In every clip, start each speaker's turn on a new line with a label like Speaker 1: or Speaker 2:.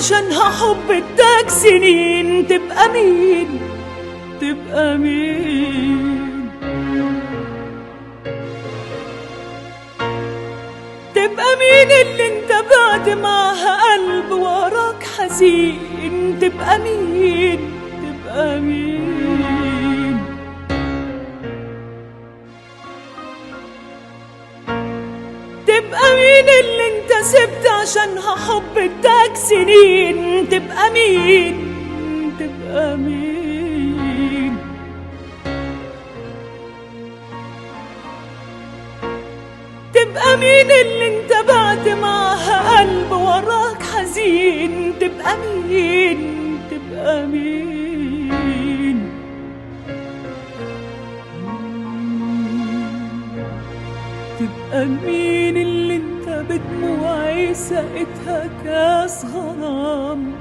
Speaker 1: عشانها حب اداك سنين، تبقى مين؟ تبقى مين؟ تبقى مين اللي انت بعد معها قلب وراك حزين؟ تبقى مين؟ تبقى مين؟ تبقى مين اللي انت سبت عشانها حب اداك سنين؟ تبقى مين؟ تبقى مين؟ تبقى مين اللي انت بعد معها قلب وراك حزين؟ تبقى مين؟ تبقى مين؟ تبقى مين اللي انت بدموعي سقتها كاس غرام،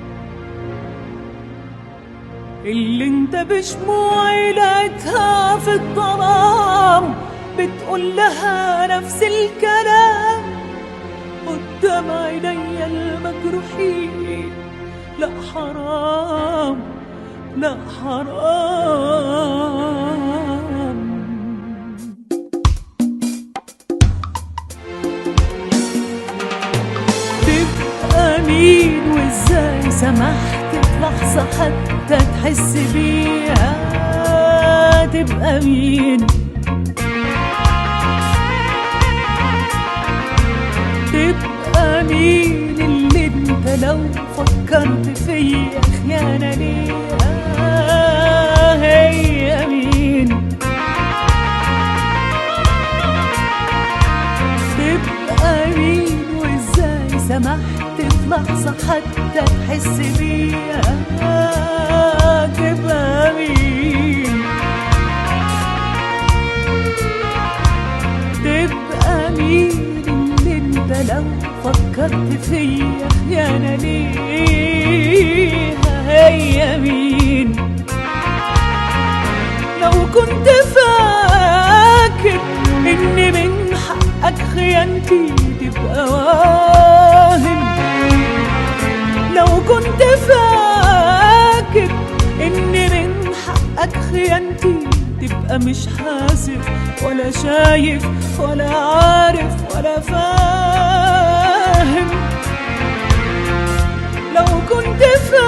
Speaker 1: اللي انت بشموعي لقيتها في الظلام بتقول لها نفس الكلام قدام عينيا المجروحين؟ لا حرام، لا حرام. تبقى مين وازاي سمحت لحظة حتى تحس بيها؟ تبقى مين؟ تبقى مين اللي انت لو فكرت فيا خيانة ليها؟ هي مين؟ تبقى مين وازاي سمحت في لحظة حتى تحس بيها؟ تبقى مين؟ تبقى مين لو فكرت فيا خيانة ليها؟ هي مين؟ لو كنت فاكر إن من حقك خيانتي تبقى واهم، لو كنت فاكر إن من حقك خيانتي تبقى مش حاسب ولا شايف ولا عارف ولا فاهم، لو كنت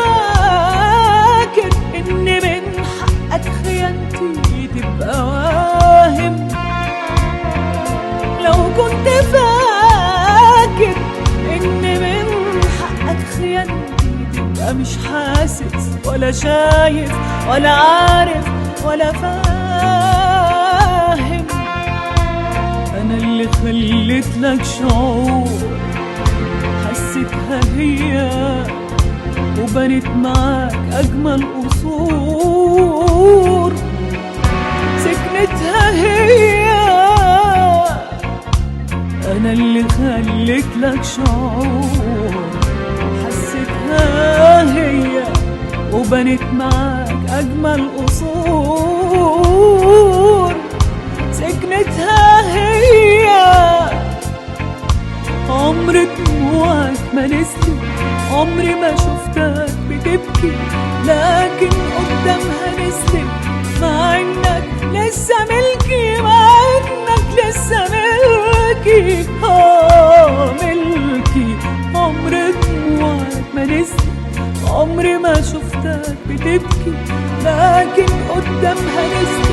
Speaker 1: فاكر إن من حقك خيانتي تبقى واهم، لو كنت فاكر إن من حقك خيانتي تبقى مش حاسس ولا شايف ولا عارف ولا فاهم. أنا اللي خليت لك شعور حسيتها هي وبنت معاك أجمل قصور، سكنتها هي. أنا اللي خليت لك شعور حسيتها هي وبنت معاك أجمل قصور، سكنتها هي. عمر دموعك ما نزلت، عمري ما شفتك بتبكي، لكن قدامها نزلت مع انك لسه ملكي، مع انك لسه ملكي. ملكي. عمر دموعك ما نزلت، عمري ما شفتك بتبكي، لكن قدامها نزلت